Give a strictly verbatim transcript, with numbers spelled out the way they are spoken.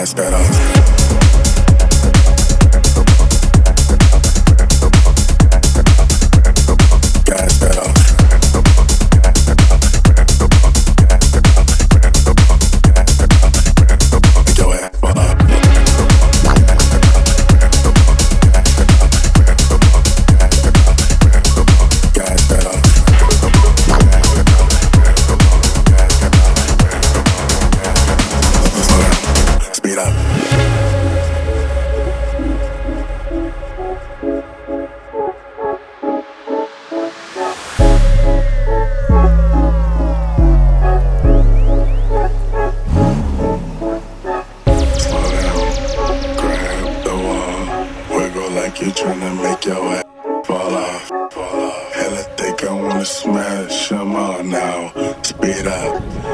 that up. Gas that up. Make your ass fall up. Gas that up. Slow down. Speed up. Like you tryna make your ass fall off, fall off. Hella think I wanna smash 'em all now. Speed up.